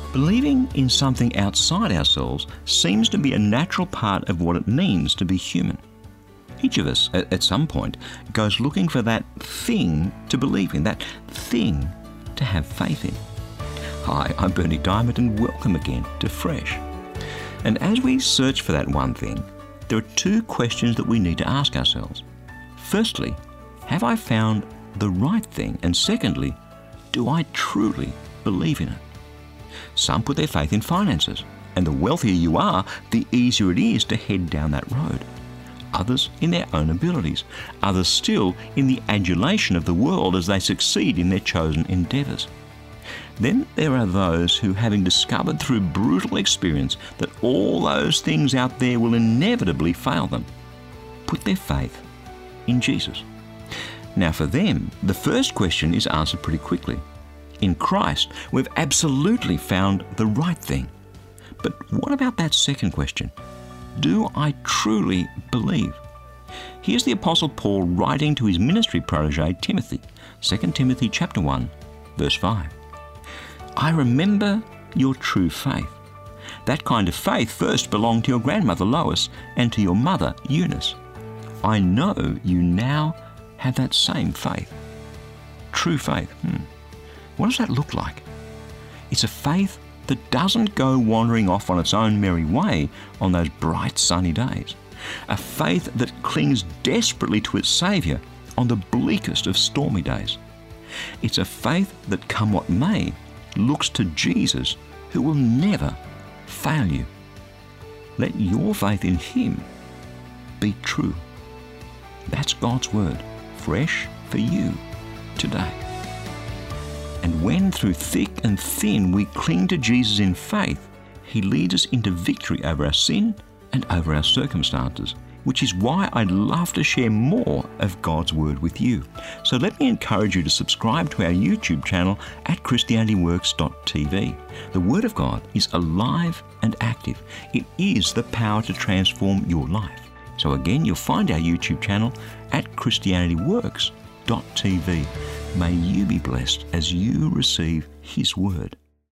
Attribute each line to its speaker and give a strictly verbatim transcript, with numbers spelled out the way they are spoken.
Speaker 1: Believing in something outside ourselves seems to be a natural part of what it means to be human. Each of us, at, at some point, goes looking for that thing to believe in, that thing to have faith in. Hi, I'm Bernie Diamond, and welcome again to Fresh. And as we search for that one thing, there are two questions that we need to ask ourselves. Firstly, have I found the right thing? And secondly, do I truly believe in it? Some put their faith in finances, and the wealthier you are, the easier it is to head down that road. Others in their own abilities, others still in the adulation of the world as they succeed in their chosen endeavours. Then there are those who, having discovered through brutal experience that all those things out there will inevitably fail them, put their faith in Jesus. Now for them, the first question is answered pretty quickly. In Christ, we've absolutely found the right thing. But what about that second question? Do I truly believe? Here's the Apostle Paul writing to his ministry protege Timothy, Second Timothy chapter one, verse five. I remember your true faith. That kind of faith first belonged to your grandmother Lois and to your mother Eunice. I know you now have that same faith. True faith. Hmm. What does that look like? It's a faith that doesn't go wandering off on its own merry way on those bright sunny days. A faith that clings desperately to its Saviour on the bleakest of stormy days. It's a faith that, come what may, looks to Jesus, who will never fail you. Let your faith in Him be true. That's God's Word, fresh for you today. And when through thick and thin we cling to Jesus in faith, He leads us into victory over our sin and over our circumstances, which is why I'd love to share more of God's Word with you. So let me encourage you to subscribe to our YouTube channel at Christianity Works dot T V. The Word of God is alive and active. It is the power to transform your life. So again, you'll find our YouTube channel at Christianity Works dot T V. May you be blessed as you receive His Word.